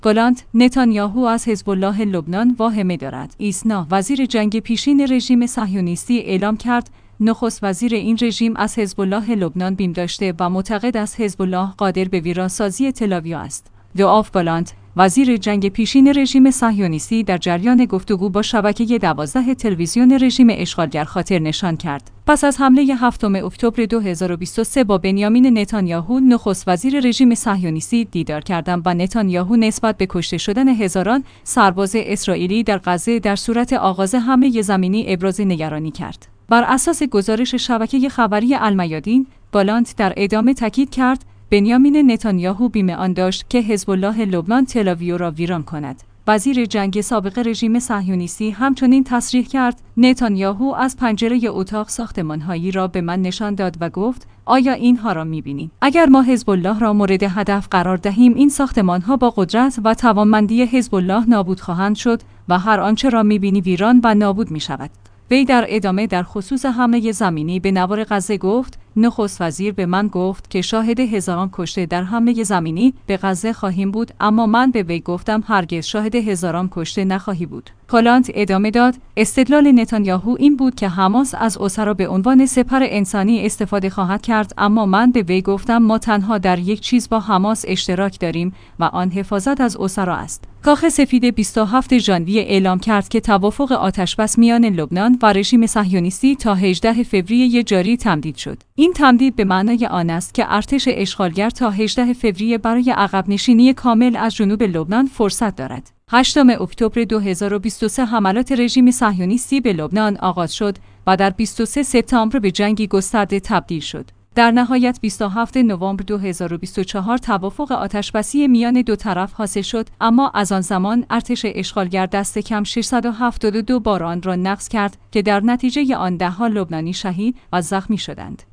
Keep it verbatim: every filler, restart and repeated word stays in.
گالانت: نتانیاهو از حزب الله لبنان واهمه دارد. ایسنا: وزیر جنگ پیشین رژیم صهیونیستی اعلام کرد نخست وزیر این رژیم از حزب الله لبنان بیم داشته و معتقد است حزب الله قادر به ویرانسازی تل‌آویو است. یوآف گالانت: وزیر جنگ پیشین رژیم صهیونیستی در جریان گفتگو با شبکه دوازده تلویزیون رژیم اشغالگر خاطر نشان کرد. پس از حمله هفتم اکتبر دو هزار و بیست و سه با بنیامین نتانیاهو نخست وزیر رژیم صهیونیستی دیدار کردم و نتانیاهو نسبت به کشته شدن هزاران سرباز اسرائیلی در غزه در صورت آغاز حمله زمینی ابراز نگرانی کرد. بر اساس گزارش شبکه خبری المیادین، گالانت در ادامه تاکید کرد بنیامین نتانیاهو بیم آن داشت که حزب الله لبنان تل‌آویو را ویران کند. وزیر جنگ سابق رژیم صهیونیستی همچنین تصریح کرد نتانیاهو از پنجره اتاق ساختمان‌هایی را به من نشان داد و گفت آیا اینها را می‌بینید؟ اگر ما حزب الله را مورد هدف قرار دهیم این ساختمان‌ها با قدرت و توانمندی حزب الله نابود خواهند شد و هر آنچه را می‌بینی ویران و نابود می‌شود. وی در ادامه در خصوص حمله زمینی به نوار غزه گفت نخست وزیر به من گفت که شاهد هزاران کشته در حمله زمینی به غزه خواهیم بود، اما من به وی گفتم هرگز شاهد هزاران کشته نخواهی بود. گالانت ادامه داد استدلال نتانیاهو این بود که حماس از اسرا به عنوان سپر انسانی استفاده خواهد کرد، اما من به وی گفتم ما تنها در یک چیز با حماس اشتراک داریم و آن حفاظت از اسرا است. کاخ سفید بیست و هفتم ژانویه اعلام کرد که توافق آتشبس میان لبنان و رژیم صهیونیستی تا هجدهم فوریه جاری تمدید شد. این تمدید به معنای آن است که ارتش اشغالگر تا هجدهم فوریه برای عقب نشینی کامل از جنوب لبنان فرصت دارد. هشتم اکتبر دو هزار و بیست و سه حملات رژیم صهیونیستی به لبنان آغاز شد و در بیست و سوم سپتامبر به جنگی گسترده تبدیل شد. در نهایت بیست و هفتم نوامبر دو هزار و بیست و چهار توافق آتشبسی میان دو طرف حاصل شد، اما از آن زمان ارتش اشغالگر دست کم ششصد و هفتاد و دو بار آن را نقض کرد که در نتیجه آن ده‌ها لبنانی شهید و زخمی شدند.